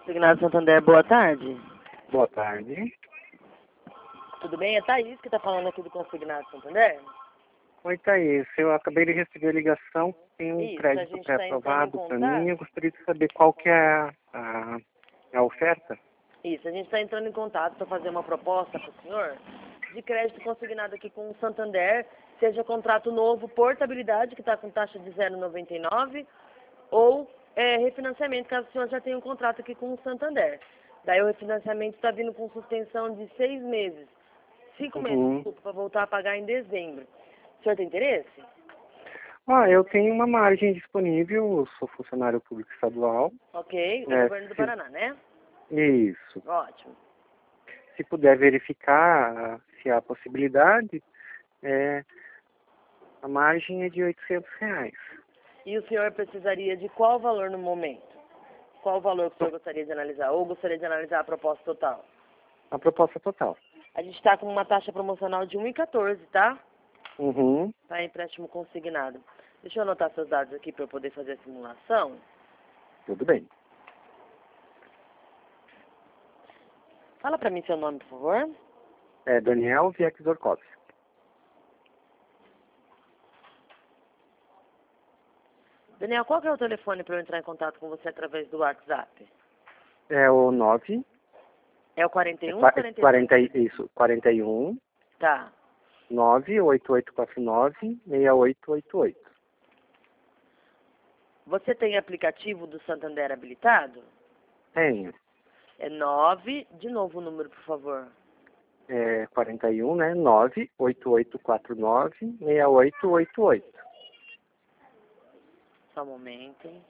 Consignado Santander, boa tarde. Boa tarde. Tudo bem? É Thaís que está falando aqui do Consignado Santander? Oi, Thaís. Eu acabei de receber a ligação. Tem um Isso, a crédito gente tá pré-aprovado entrando para em mim. contato. Eu gostaria de saber qual que é a oferta. Isso, a gente está entrando em contato para fazer uma proposta para o senhor de crédito consignado aqui com o Santander, seja contrato novo, portabilidade, que está com taxa de 0,99, ou refinanciamento, caso o senhor já tenha um contrato aqui com o Santander. Daí o refinanciamento está vindo com suspensão de 6 meses, 5 meses, desculpa, para voltar a pagar em dezembro. O senhor tem interesse? Eu tenho uma margem disponível. Eu sou funcionário público estadual. Ok, do governo do Paraná, né? Isso. Ótimo. Se puder verificar se há possibilidade, a margem é de R$ 800. E o senhor precisaria de qual valor no momento? Qual valor que o senhor gostaria de analisar? Ou gostaria de analisar a proposta total? A proposta total. A gente está com uma taxa promocional de 1,14, tá? Uhum. Para empréstimo consignado. Deixa eu anotar seus dados aqui para eu poder fazer a simulação. Tudo bem. Fala para mim seu nome, por favor. É Daniel Vieck Zorkowski. Daniel, qual que é o telefone para eu entrar em contato com você através do WhatsApp? É o 9... É o 41 É ou 42? Isso, 41 Tá. 98849-6888. Você tem aplicativo do Santander habilitado? Tenho. É 9, de novo o número, por favor. É 41, né? 98849-6888. Só um momento, hein?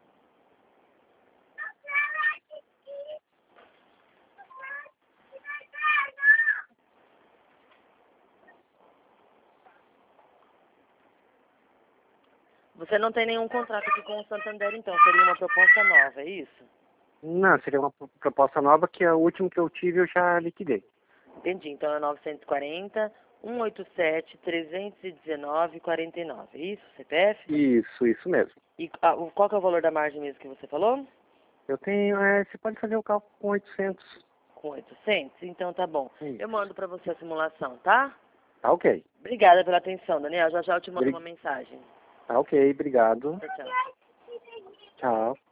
Você não tem nenhum contrato aqui com o Santander, então. Seria uma proposta nova, é isso? Não, seria uma proposta nova que a última que eu tive eu já liquidei. Entendi. Então é 940 187 319 49. É isso, CPF? Isso mesmo. E qual que é o valor da margem mesmo que você falou? Eu tenho, você pode fazer o cálculo com 800. Com 800? Então tá bom. Isso. Eu mando pra você a simulação, tá? Tá ok. Obrigada pela atenção, Daniel. Já já eu te mando uma mensagem. Tá ok, obrigado. Tchau, tchau. Tchau.